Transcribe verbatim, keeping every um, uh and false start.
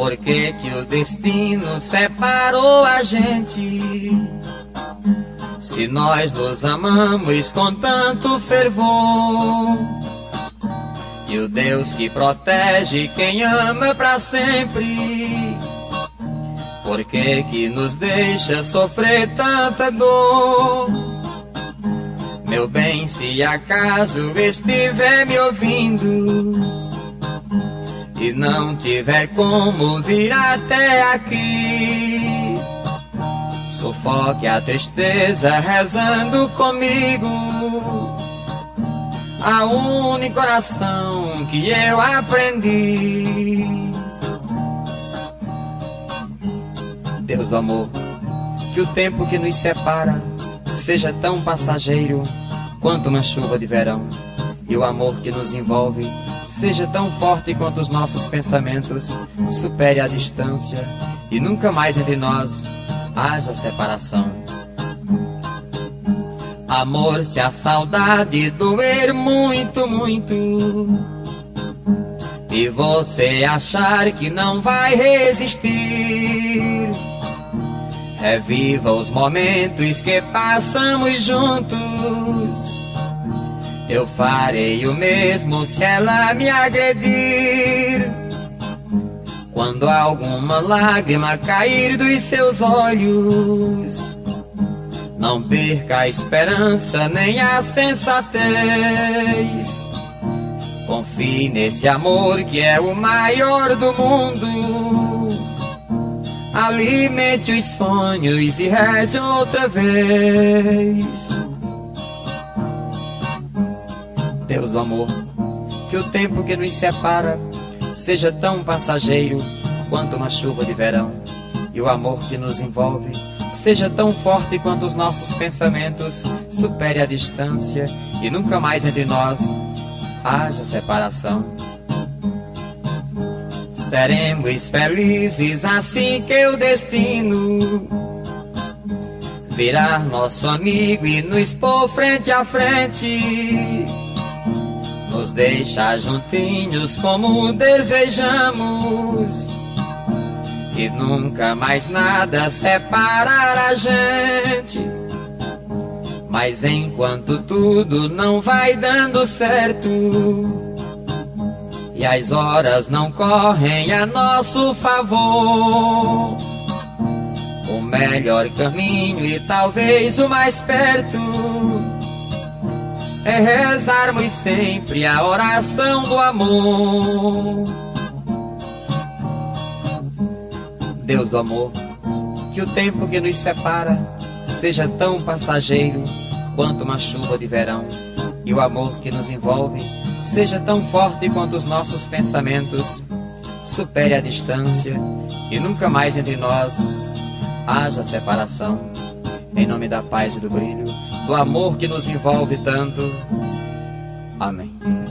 Por que que o destino separou a gente? Se nós nos amamos com tanto fervor, e o Deus que protege quem ama pra sempre, por que que nos deixa sofrer tanta dor? Meu bem, se acaso estiver me ouvindo e não tiver como vir até aqui, sufoque a tristeza rezando comigo a única oração que eu aprendi. Deus do amor, que o tempo que nos separa seja tão passageiro quanto uma chuva de verão, e o amor que nos envolve seja tão forte quanto os nossos pensamentos, supere a distância e nunca mais entre nós haja separação. Amor, se a saudade doer muito, muito, e você achar que não vai resistir, reviva os momentos que passamos juntos. Eu farei o mesmo se ela me agredir. Quando alguma lágrima cair dos seus olhos, não perca a esperança nem a sensatez. Confie nesse amor que é o maior do mundo. Alimente os sonhos e reze outra vez. Deus do amor, que o tempo que nos separa seja tão passageiro quanto uma chuva de verão, e o amor que nos envolve seja tão forte quanto os nossos pensamentos, supere a distância e nunca mais entre nós haja separação. Seremos felizes assim que o destino virar nosso amigo e nos pôr frente a frente, nos deixar juntinhos como desejamos, e nunca mais nada separar a gente. Mas enquanto tudo não vai dando certo e as horas não correm a nosso favor, o melhor caminho e talvez o mais perto é rezarmos sempre a oração do amor. Deus do amor, que o tempo que nos separa seja tão passageiro quanto uma chuva de verão, e o amor que nos envolve seja tão forte quanto os nossos pensamentos, supere a distância e nunca mais entre nós haja separação. Em nome da paz e do brilho, do amor que nos envolve tanto. Amém.